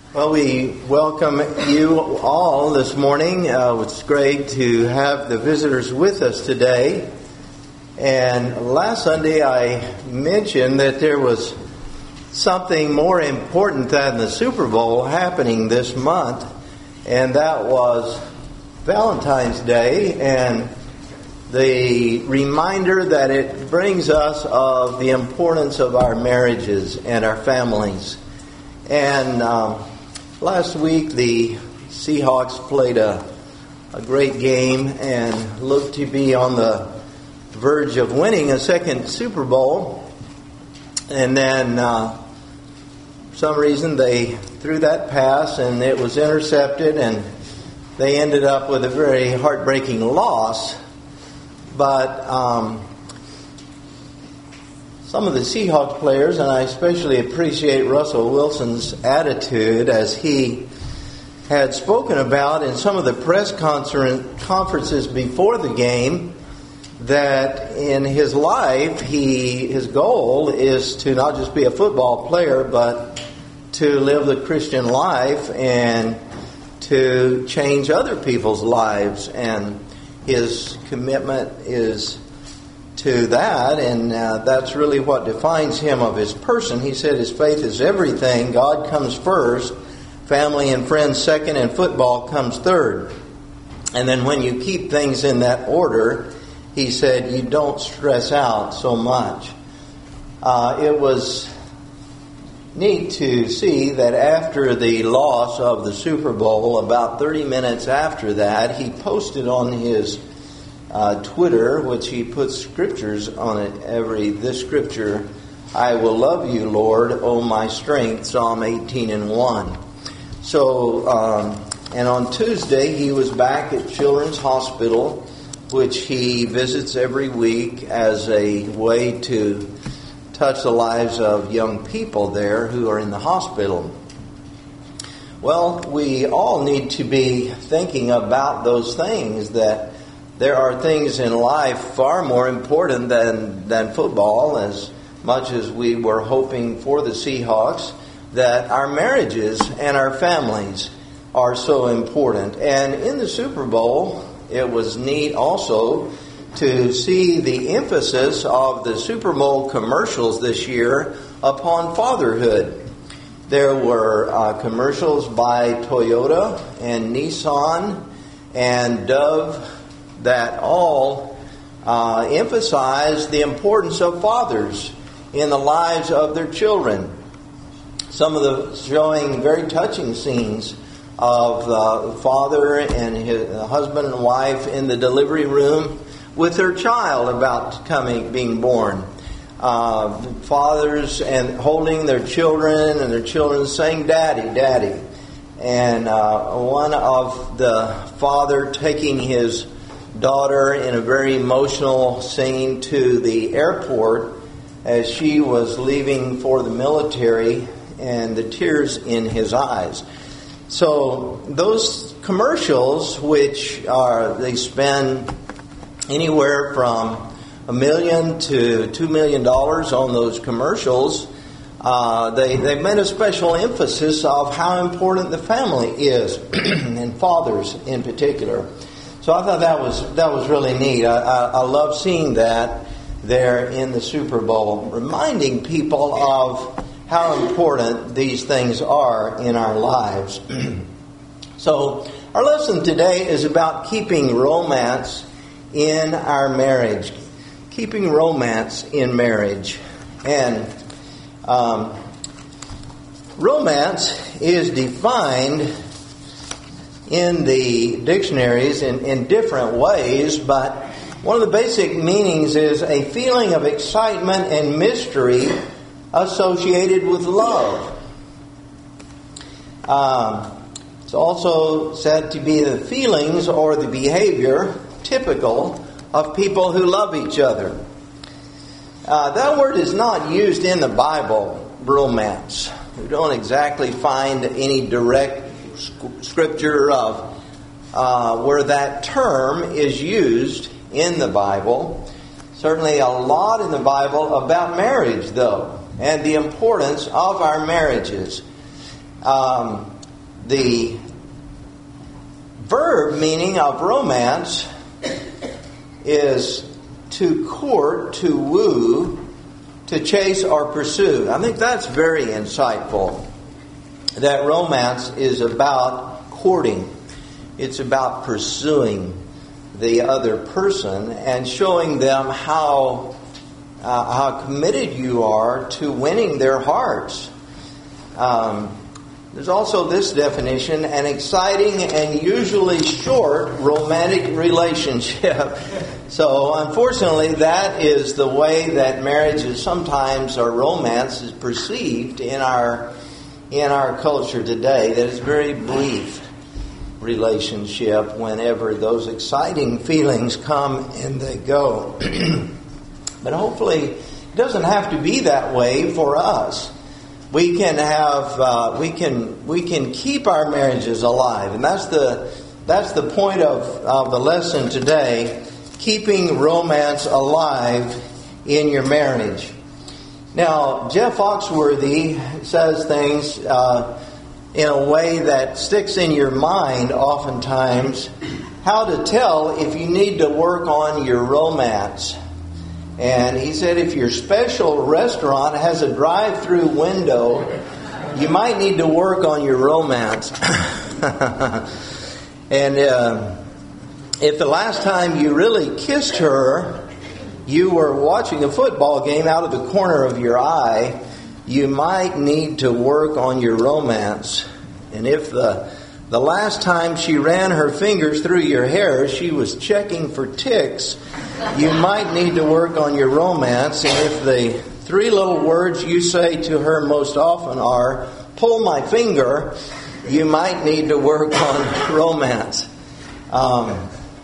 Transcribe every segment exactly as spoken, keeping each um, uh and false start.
Well, we welcome you all this morning. Uh, it's great to have the visitors with us today. And last Sunday I mentioned that there was something more important than the Super Bowl happening this month, and that was Valentine's Day and the reminder that it brings us of the importance of our marriages and our families. And um, last week the Seahawks played a, a great game and looked to be on the verge of winning a second Super Bowl. And then uh, for some reason they threw that pass and it was intercepted, and they ended up with a very heartbreaking loss. But um, some of the Seahawks players, and I especially appreciate Russell Wilson's attitude as he had spoken about in some of the press conferences before the game, that in his life, he his goal is to not just be a football player, but to live the Christian life and to change other people's lives. And his commitment is to that, and uh, that's really what defines him of his person. He said his faith is everything. God comes first, family and friends second, and football comes third. And then when you keep things in that order, he said, you don't stress out so much. Uh, it was neat to see that after the loss of the Super Bowl, about thirty minutes after that, he posted on his uh, Twitter, which he puts scriptures on it every, this scripture, I will love you, Lord, O my strength, Psalm eighteen and one. So, um, and on Tuesday, he was back at Children's Hospital, which he visits every week as a way to touch the lives of young people there who are in the hospital. Well, we all need to be thinking about those things, that there are things in life far more important than, than football, as much as we were hoping for the Seahawks, that our marriages and our families are so important. And in the Super Bowl, it was neat also to see the emphasis of the Super Bowl commercials this year upon fatherhood. There were uh, commercials by Toyota and Nissan and Dove that all uh, emphasized the importance of fathers in the lives of their children. Some of the showing very touching scenes of the father and his husband and wife in the delivery room with their child about coming, being born. Uh, fathers and holding their children, and their children saying, "Daddy, Daddy." And uh, one of the father taking his daughter in a very emotional scene to the airport as she was leaving for the military, and the tears in his eyes. So those commercials, which are, they spend anywhere from a million to two million dollars on those commercials, uh, they, they made a special emphasis of how important the family is, and fathers in particular. So I thought that was that was really neat. I, I, I love seeing that there in the Super Bowl, reminding people of how important these things are in our lives. So our lesson today is about keeping romance in our marriage. Keeping romance in marriage. And um, romance is defined in the dictionaries in, in different ways, but one of the basic meanings is a feeling of excitement and mystery associated with love. Um, it's also said to be the feelings or the behavior typical of people who love each other. Uh, that word is not used in the Bible, romance. We don't exactly find any direct sc- scripture of uh, where that term is used in the Bible. Certainly a lot in the Bible about marriage, though, and the importance of our marriages. Um, the verb meaning of romance is to court, to woo, to chase or pursue. I think that's very insightful. That romance is about courting. It's about pursuing the other person and showing them how uh, how committed you are to winning their hearts. Um, there's also this definition: an exciting and usually short romantic relationship. So, unfortunately, that is the way that marriage is sometimes, or romance is perceived in our in our culture today. That it's very brief relationship whenever those exciting feelings come and they go. But hopefully, it doesn't have to be that way for us. We can have uh, we can we can keep our marriages alive, and that's the that's the point of, of the lesson today. Keeping romance alive in your marriage. Now, Jeff Foxworthy says things uh, in a way that sticks in your mind oftentimes. How to tell if you need to work on your romance. And he said if your special restaurant has a drive-through window, you might need to work on your romance. and uh, if the last time you really kissed her, you were watching a football game out of the corner of your eye, you might need to work on your romance. And if the the last time she ran her fingers through your hair, she was checking for ticks, you might need to work on your romance. And if the three little words you say to her most often are, pull my finger, you might need to work on romance. Um,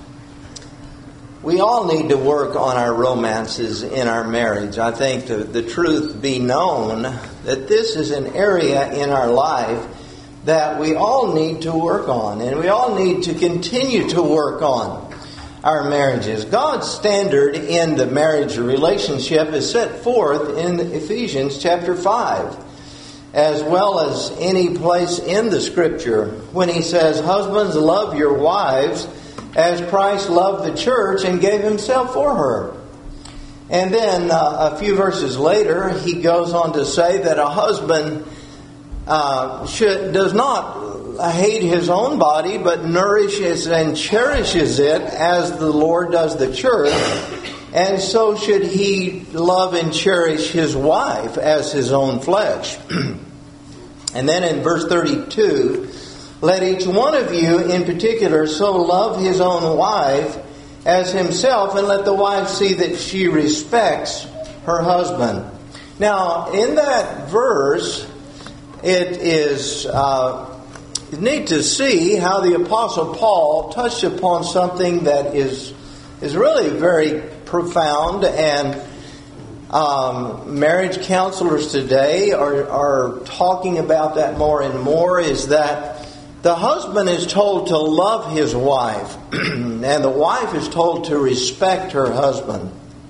we all need to work on our romances in our marriage. I think the, the truth be known that this is an area in our life that we all need to work on, and we all need to continue to work on our marriages. God's standard in the marriage relationship is set forth in Ephesians chapter five, as well as any place in the Scripture when he says, husbands, love your wives as Christ loved the church and gave himself for her. And then uh, a few verses later, he goes on to say that a husband uh, should does not hate his own body, but nourishes and cherishes it as the Lord does the church. And so should he love and cherish his wife as his own flesh. And then in verse thirty-two, let each one of you in particular so love his own wife as himself, and let the wife see that she respects her husband. Now, in that verse, it is uh, neat to see how the Apostle Paul touched upon something that is is really very profound, and um, marriage counselors today are, are talking about that more and more, is that the husband is told to love his wife, and the wife is told to respect her husband.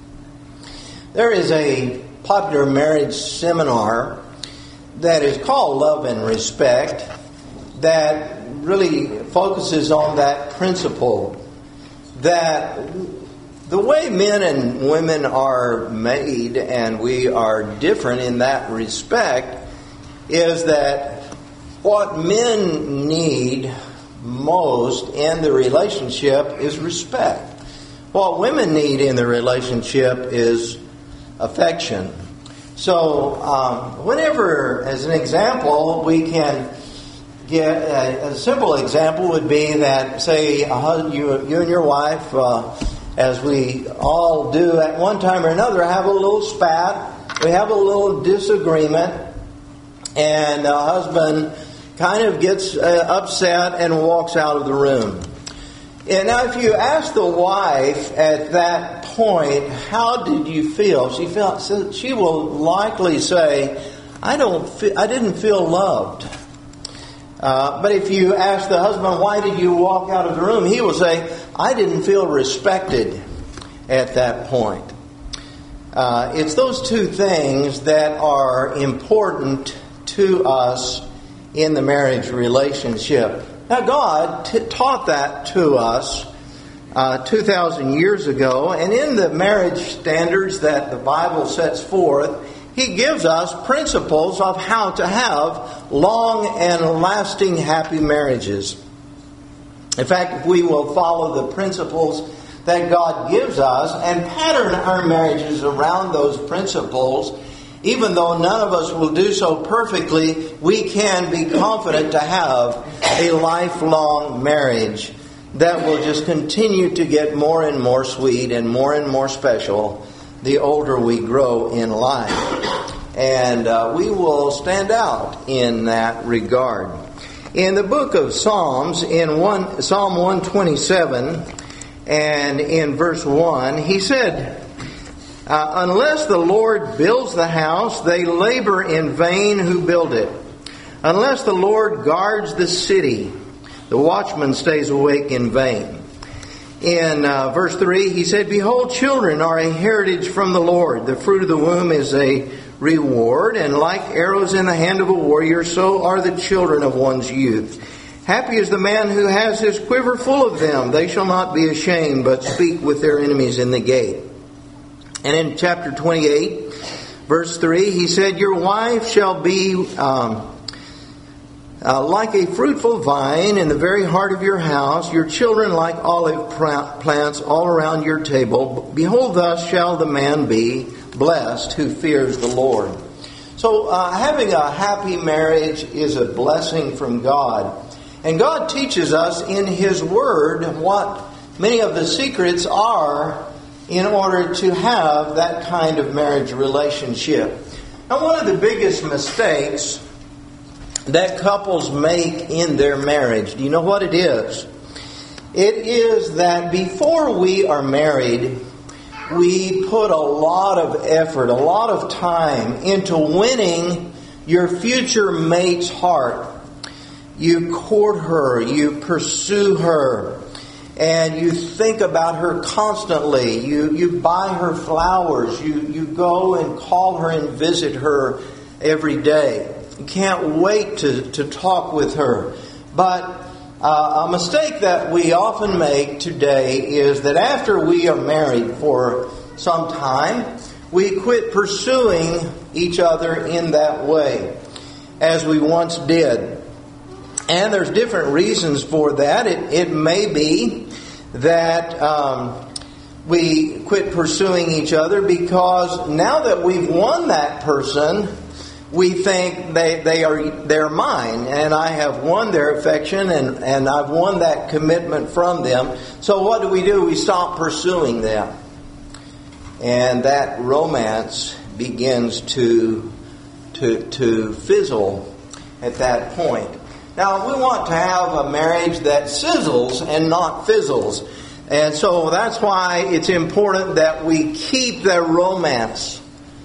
There is a popular marriage seminar that is called Love and Respect that really focuses on that principle, that the way men and women are made, and we are different in that respect, is that what men need most in the relationship is respect. What women need in the relationship is affection. So, um, whenever, as an example, we can get a, a simple example would be that, say, a husband, you, you and your wife, uh, as we all do at one time or another, have a little spat, we have a little disagreement, and the husband kind of gets uh, upset and walks out of the room. And now if you ask the wife at that point, how did you feel? She felt, she will likely say, I don't feel, I didn't feel loved. Uh, but if you ask the husband, why did you walk out of the room? He will say, I didn't feel respected at that point. Uh, it's those two things that are important to us in the marriage relationship. Now, God t- taught that to us uh, two thousand years ago, and in the marriage standards that the Bible sets forth, He gives us principles of how to have long and lasting happy marriages. In fact, if we will follow the principles that God gives us and pattern our marriages around those principles, even though none of us will do so perfectly, we can be confident to have a lifelong marriage that will just continue to get more and more sweet and more and more special the older we grow in life. And uh, we will stand out in that regard. In the book of Psalms, in one, Psalm one twenty-seven, and in verse one, he said, uh, unless the Lord builds the house, they labor in vain who build it. Unless the Lord guards the city, the watchman stays awake in vain. In uh, verse three, he said, behold, children are a heritage from the Lord. The fruit of the womb is a reward, and like arrows in the hand of a warrior, so are the children of one's youth. Happy is the man who has his quiver full of them. They shall not be ashamed, but speak with their enemies in the gate. And in chapter twenty-eight, verse three, he said, your wife shall be um, uh, like a fruitful vine in the very heart of your house, your children like olive plants all around your table. Behold, thus shall the man be blessed who fears the Lord. So uh, having a happy marriage is a blessing from God. And God teaches us in His Word what many of the secrets are in order to have that kind of marriage relationship. Now, one of the biggest mistakes that couples make in their marriage, do you know what it is? It is that before we are married, we put a lot of effort, a lot of time into winning your future mate's heart. You court her, you pursue her, and you think about her constantly. You you buy her flowers. You, you go and call her and visit her every day. You can't wait to, to talk with her. But uh, a mistake that we often make today is that after we are married for some time, we quit pursuing each other in that way as we once did. And there's different reasons for that. It, it may be that um, we quit pursuing each other because now that we've won that person, we think they, they are they're mine, and I have won their affection, and, and I've won that commitment from them. So what do we do? We stop pursuing them. And that romance begins to, to, to fizzle at that point. Now, we want to have a marriage that sizzles and not fizzles. And so that's why it's important that we keep the romance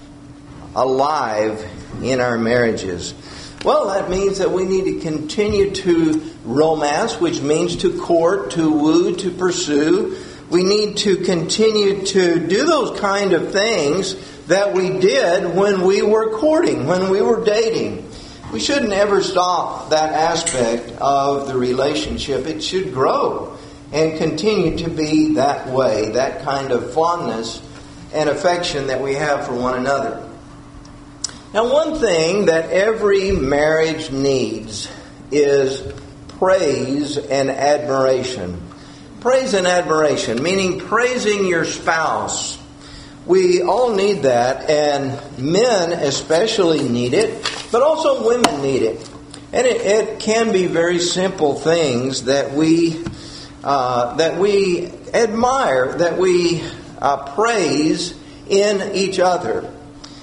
alive in our marriages. Well, that means that we need to continue to romance, which means to court, to woo, to pursue. We need to continue to do those kind of things that we did when we were courting, when we were dating. We shouldn't ever stop that aspect of the relationship. It should grow and continue to be that way, that kind of fondness and affection that we have for one another. Now, one thing that every marriage needs is praise and admiration. Praise and admiration, meaning praising your spouse. We all need that, and men especially need it, but also women need it. And it, it can be very simple things that we uh, that we admire, that we uh, praise in each other.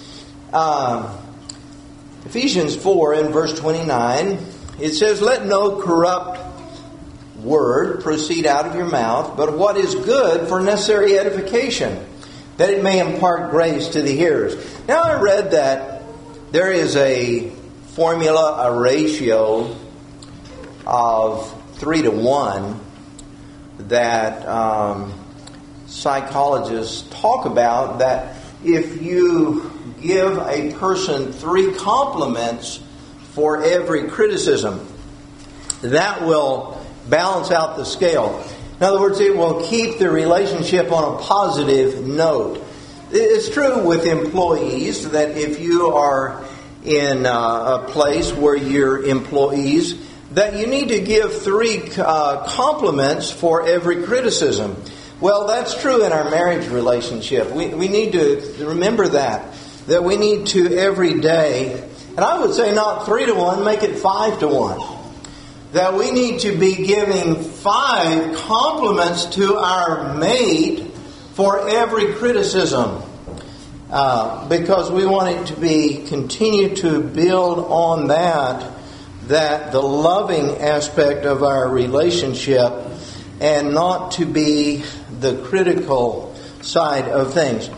Uh, Ephesians four in verse twenty-nine, it says, let no corrupt word proceed out of your mouth, but what is good for necessary edification, that it may impart grace to the hearers. Now, I read that there is a formula, a ratio of three to one that um, psychologists talk about, that if you give a person three compliments for every criticism. That will balance out the scale. In other words, it will keep the relationship on a positive note. It's true with employees that if you are in a place where you're employees, that you need to give three uh, compliments for every criticism. Well, that's true in our marriage relationship. We, we need to remember that, that we need to every day, and I would say not three to one, make it five to one. That we need to be giving five compliments to our mate for every criticism. Uh, because we want it to be, continue to build on that, that the loving aspect of our relationship, and not to be the critical side of things.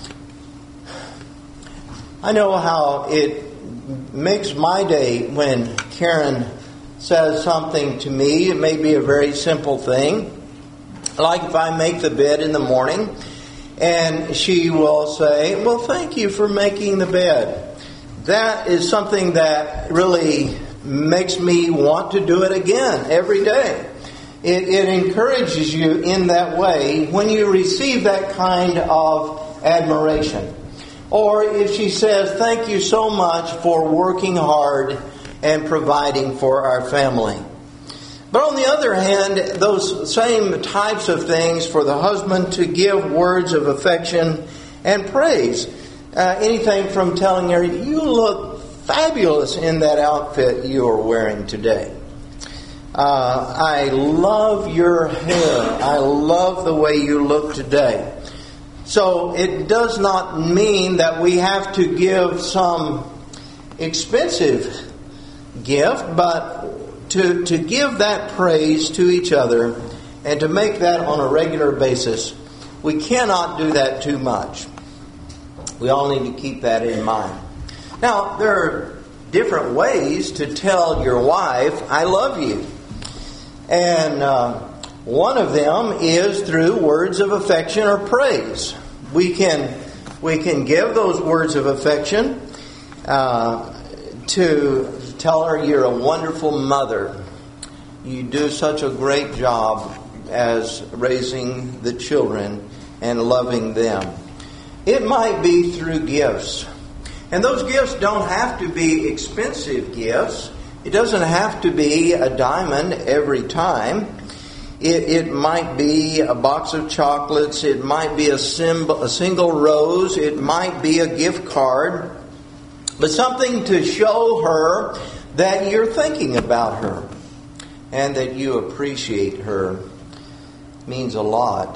I know how it makes my day when Karen says something to me. It may be a very simple thing. Like if I make the bed in the morning and she will say, well, thank you for making the bed. That is something that really makes me want to do it again every day. It, it encourages you in that way when you receive that kind of admiration. Or if she says, thank you so much for working hard and providing for our family. But on the other hand, those same types of things for the husband to give words of affection and praise. Uh, anything from telling her, you look fabulous in that outfit you are wearing today. Uh, I love your hair. I love the way you look today. So it does not mean that we have to give some expensive gift, but to, to give that praise to each other and to make that on a regular basis. We cannot do that too much. We all need to keep that in mind. Now, there are different ways to tell your wife, I love you. And uh, one of them is through words of affection or praise. We can we can give those words of affection uh, to tell her you're a wonderful mother. You do such a great job as raising the children and loving them. It might be through gifts. And those gifts don't have to be expensive gifts. It doesn't have to be a diamond every time. It, it might be a box of chocolates. It might be a, symbol, a single rose. It might be a gift card. But something to show her that you're thinking about her and that you appreciate her means a lot.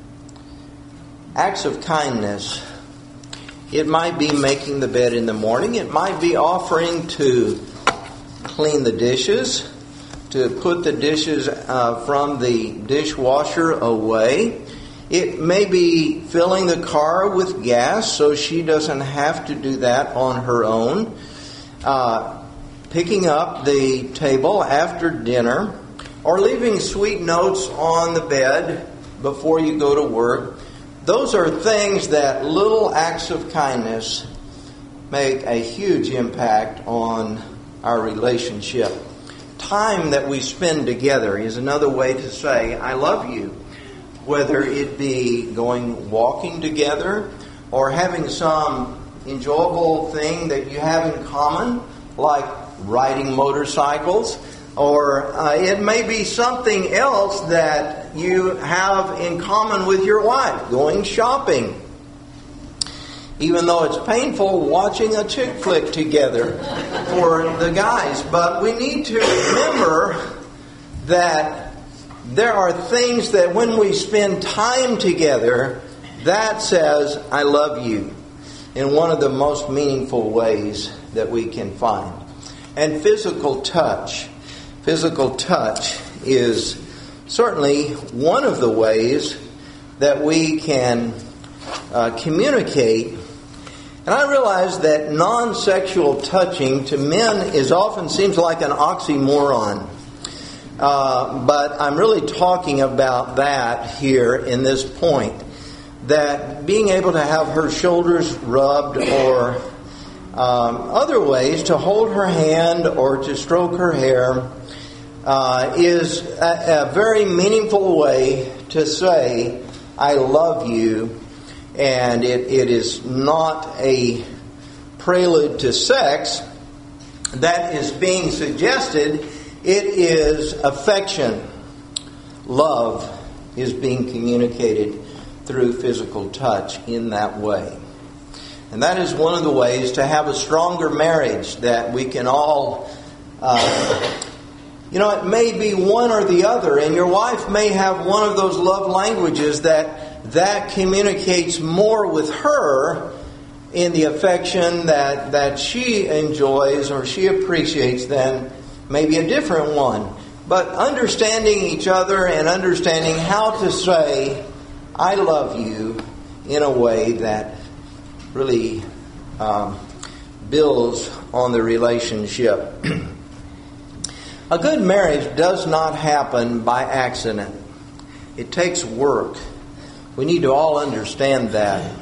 Acts of kindness. It might be making the bed in the morning. It might be offering to clean the dishes, to put the dishes uh, from the dishwasher away. It may be filling the car with gas so she doesn't have to do that on her own. Uh, picking up the table after dinner, or leaving sweet notes on the bed before you go to work. Those are things that little acts of kindness make a huge impact on our relationship. Time that we spend together is another way to say, I love you. Whether it be going walking together or having some enjoyable thing that you have in common, like riding motorcycles, or uh, it may be something else that you have in common with your wife, going shopping. Even though it's painful watching a chick flick together for the guys. But we need to remember that there are things that when we spend time together, that says, I love you, in one of the most meaningful ways that we can find. And physical touch. Physical touch is certainly one of the ways that we can uh, communicate. And I realize that non-sexual touching to men is often seems like an oxymoron. Uh, but I'm really talking about that here in this point. That being able to have her shoulders rubbed or Um, other ways to hold her hand or to stroke her hair uh, is a, a very meaningful way to say, I love you, and it, it is not a prelude to sex that is being suggested. It is affection. Love is being communicated through physical touch in that way. And that is one of the ways to have a stronger marriage that we can all, uh, you know, it may be one or the other. And your wife may have one of those love languages that that communicates more with her in the affection that, that she enjoys or she appreciates than maybe a different one. But understanding each other and understanding how to say, I love you, in a way that really um, builds on the relationship. A good marriage does not happen by accident. It takes work. We need to all understand that.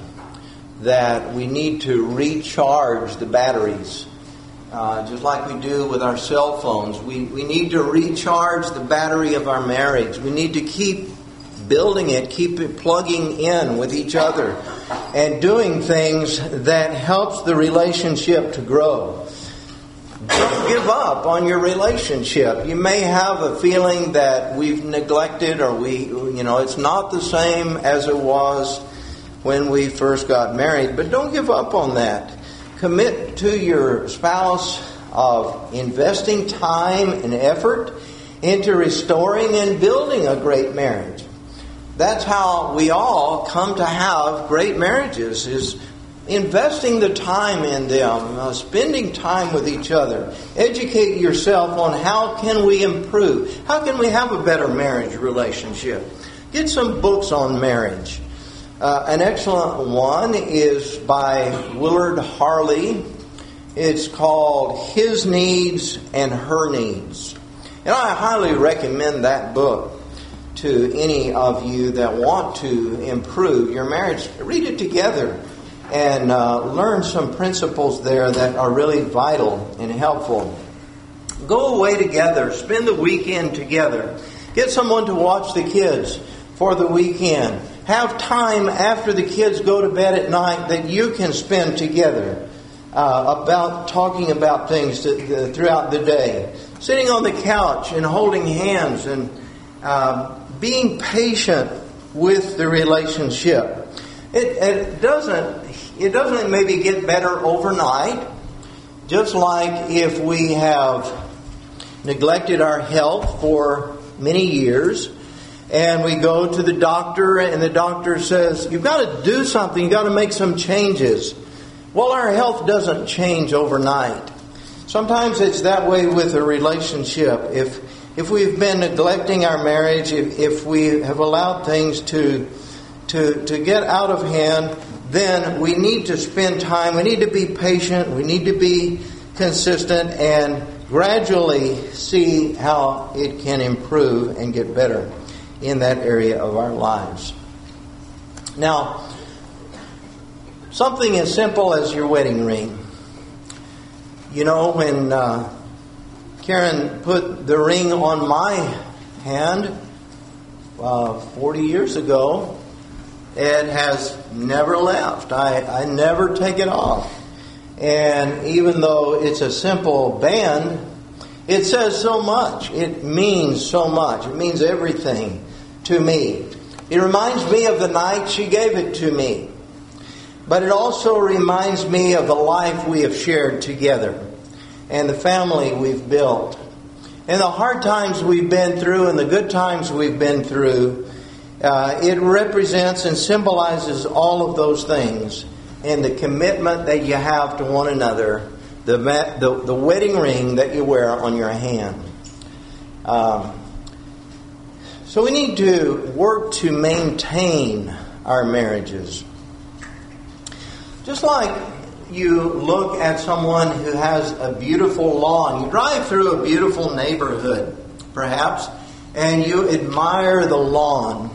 That we need to recharge the batteries. Uh, just like we do with our cell phones. We, we need to recharge the battery of our marriage. We need to keep building it, keep it plugging in with each other, and doing things that helps the relationship to grow. Don't give up on your relationship. You may have a feeling that we've neglected, or we, you know, it's not the same as it was when we first got married, but don't give up on that. Commit to your spouse of investing time and effort into restoring and building a great marriage. That's how we all come to have great marriages, is investing the time in them, uh, spending time with each other. Educate yourself on how can we improve. How can we have a better marriage relationship? Get some books on marriage. Uh, an excellent one is by Willard Harley. It's called His Needs and Her Needs. And I highly recommend that book to any of you that want to improve your marriage. Read it together and uh, learn some principles there that are really vital and helpful. Go away together. Spend the weekend together. Get someone to watch the kids for the weekend. Have time after the kids go to bed at night that you can spend together uh, about talking about things to, uh, throughout the day. Sitting on the couch and holding hands and uh, being patient with the relationship. It, it doesn't. It doesn't maybe get better overnight. Just like if we have neglected our health for many years, and we go to the doctor, and the doctor says, "You've got to do something. You've got to make some changes." Well, our health doesn't change overnight. Sometimes it's that way with a relationship. If if we've been neglecting our marriage, if, if we have allowed things to to to get out of hand, then we need to spend time. We need to be patient. We need to be consistent and gradually see how it can improve and get better in that area of our lives. Now, something as simple as your wedding ring. You know, when uh, Karen put the ring on my hand uh, forty years ago, it has never left. I, I never take it off. And even though it's a simple band, it says so much. It means so much. It means everything to me. It reminds me of the night she gave it to me. But it also reminds me of the life we have shared together and the family we've built. And the hard times we've been through and the good times we've been through. Uh, it represents and symbolizes all of those things and the commitment that you have to one another, the the, the wedding ring that you wear on your hand. Um, so we need to work to maintain our marriages. Just like you look at someone who has a beautiful lawn. You drive through a beautiful neighborhood, perhaps, and you admire the lawn.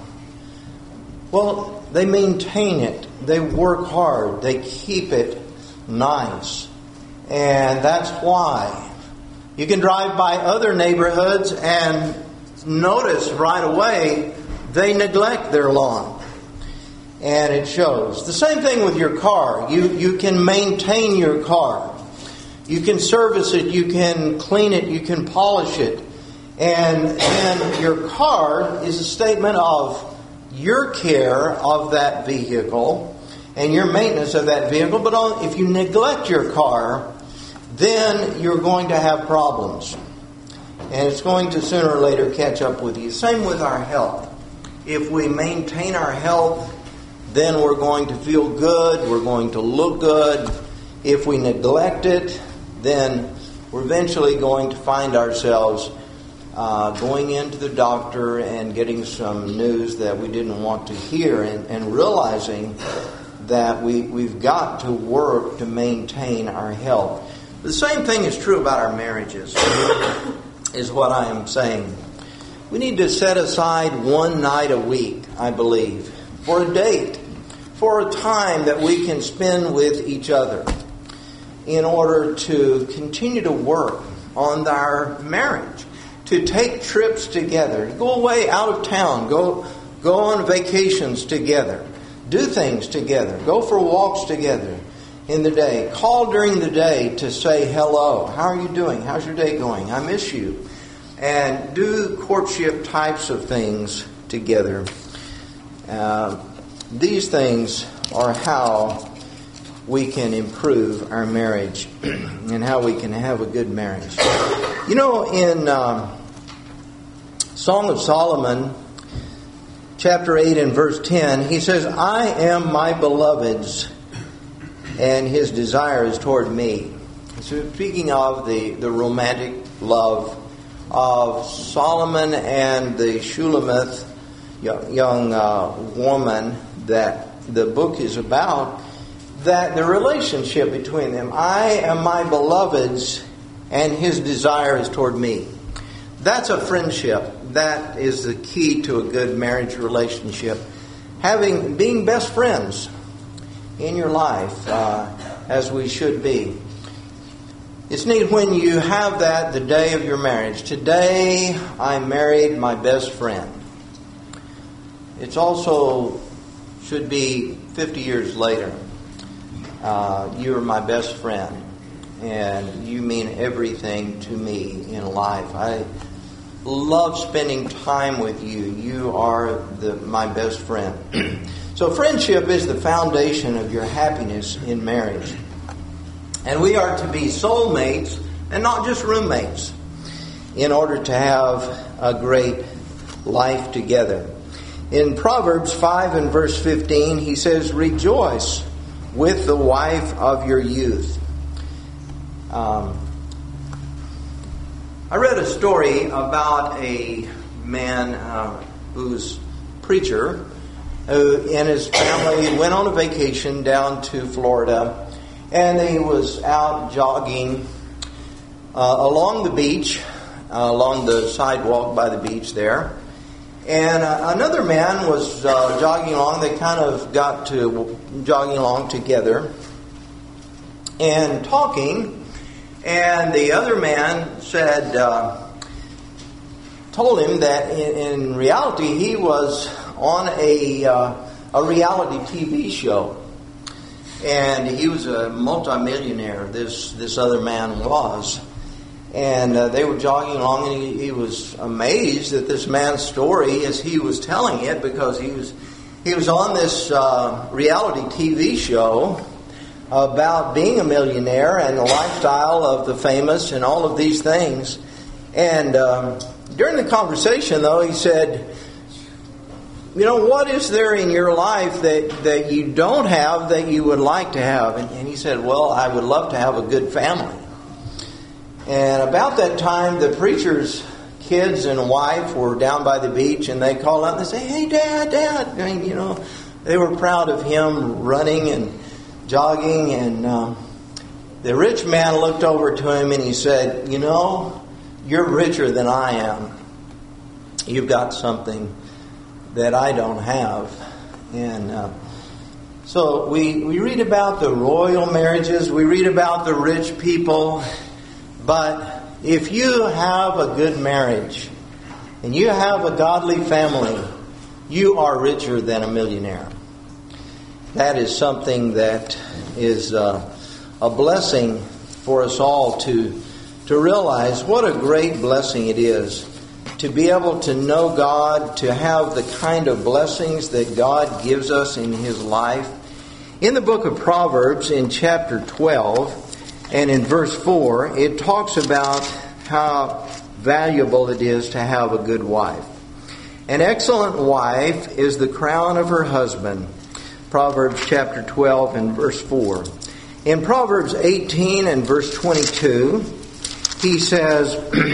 Well, they maintain it. They work hard. They keep it nice. And that's why. You can drive by other neighborhoods and notice right away they neglect their lawn. And it shows. The same thing with your car. You, you can maintain your car. You can service it, you can clean it, you can polish it. And then your car is a statement of your care of that vehicle and your maintenance of that vehicle. But if you neglect your car, then you're going to have problems. And it's going to sooner or later catch up with you. Same with our health. If we maintain our health, then we're going to feel good, we're going to look good. If we neglect it, then we're eventually going to find ourselves uh, going into the doctor and getting some news that we didn't want to hear, and, and realizing that we, we've got to work to maintain our health. The same thing is true about our marriages, is what I am saying. We need to set aside one night a week, I believe, for a date, for a time that we can spend with each other, in order to continue to work on our marriage, to take trips together, to go away out of town, go go on vacations together, do things together, go for walks together in the day, call during the day to say hello, how are you doing, how's your day going, I miss you, and do courtship types of things together. Uh, these things are how we can improve our marriage and how we can have a good marriage. You know, in um, Song of Solomon, chapter eight and verse ten, he says, I am my beloved's, and his desire is toward me. So speaking of the, the romantic love of Solomon and the Shulamith young, young uh, woman that the book is about, that the relationship between them, I am my beloved's, and his desire is toward me. That's a friendship. That is the key to a good marriage relationship. Having, being best friends in your life, uh, as we should be. It's neat when you have that the day of your marriage. Today, I married my best friend. It's also should be fifty years later. Uh, you are my best friend, and you mean everything to me in life. I love spending time with you. You are the, my best friend. So friendship is the foundation of your happiness in marriage. And we are to be soulmates and not just roommates in order to have a great life together. In Proverbs five and verse fifteen, he says, rejoice with the wife of your youth. Um, I read a story about a man uh, who's preacher who and his family went on a vacation down to Florida, and he was out jogging uh, along the beach, uh, along the sidewalk by the beach there. And uh, another man was uh, jogging along. They kind of got to jogging along together and talking. And the other man said, uh, told him that in, in reality he was on a uh, a reality T V show, and he was a multimillionaire. This this other man was. And uh, they were jogging along, and he, he was amazed at this man's story as he was telling it, because he was he was on this uh, reality T V show about being a millionaire and the lifestyle of the famous and all of these things. And um, during the conversation, though, he said, you know, what is there in your life that, that you don't have that you would like to have? And, and he said, well, I would love to have a good family. And about that time, the preacher's kids and wife were down by the beach, and they called out and they say, hey, Dad, Dad. I mean, you know, they were proud of him running and jogging. And uh, the rich man looked over to him and he said, you know, you're richer than I am. You've got something that I don't have. And uh, So we, we read about the royal marriages, we read about the rich people, but if you have a good marriage and you have a godly family, you are richer than a millionaire. That is something that is uh, a blessing for us all to, to realize what a great blessing it is to be able to know God, to have the kind of blessings that God gives us in His life. In the book of Proverbs, in chapter twelve, and in verse four, it talks about how valuable it is to have a good wife. An excellent wife is the crown of her husband. Proverbs chapter twelve and verse four. In Proverbs eighteen and verse twenty-two, he says,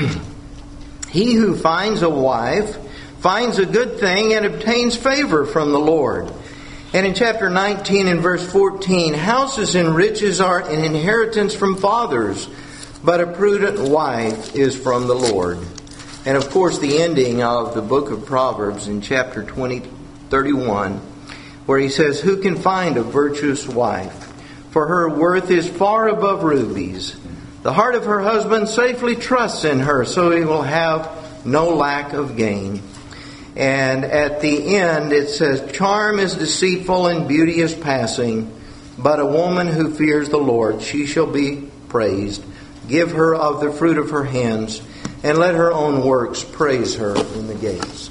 "He who finds a wife finds a good thing and obtains favor from the Lord." And in chapter nineteen and verse fourteen, "Houses and riches are an inheritance from fathers, but a prudent wife is from the Lord." And of course the ending of the book of Proverbs in chapter twenty, thirty-one, where he says, "Who can find a virtuous wife? For her worth is far above rubies. The heart of her husband safely trusts in her, so he will have no lack of gain." And at the end it says, "Charm is deceitful and beauty is passing, but a woman who fears the Lord, she shall be praised. Give her of the fruit of her hands, and let her own works praise her in the gates."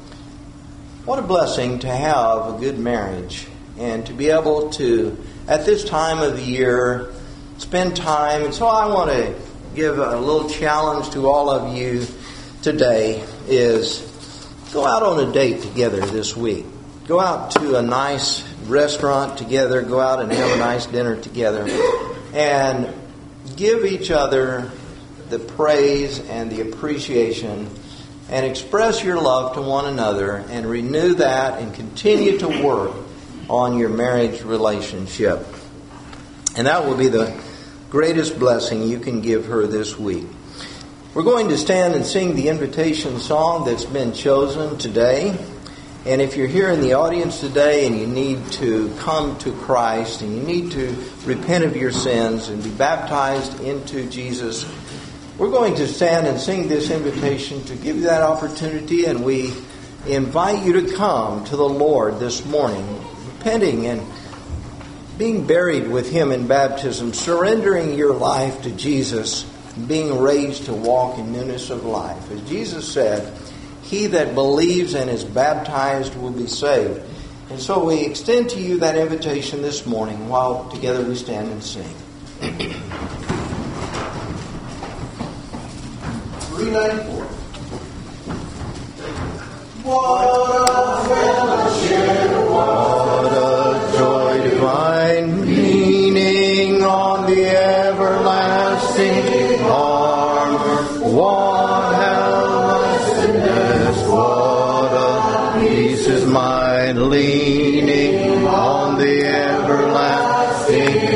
What a blessing to have a good marriage and to be able to, at this time of the year, spend time. And so I want to give a little challenge to all of you today is go out on a date together this week. Go out to a nice restaurant together. Go out and have a nice dinner together. And give each other the praise and the appreciation and express your love to one another and renew that and continue to work on your marriage relationship. And that will be the greatest blessing you can give her this week. We're going to stand and sing the invitation song that's been chosen today. And if you're here in the audience today and you need to come to Christ and you need to repent of your sins and be baptized into Jesus, we're going to stand and sing this invitation to give you that opportunity, and we invite you to come to the Lord this morning, repenting and being buried with Him in baptism, surrendering your life to Jesus, being raised to walk in newness of life. As Jesus said, "He that believes and is baptized will be saved." And so we extend to you that invitation this morning while together we stand and sing. three ninety-four. What a fellowship, what a joy divine, leaning on the everlasting arm. What helplessness, what a peace is mine, lean.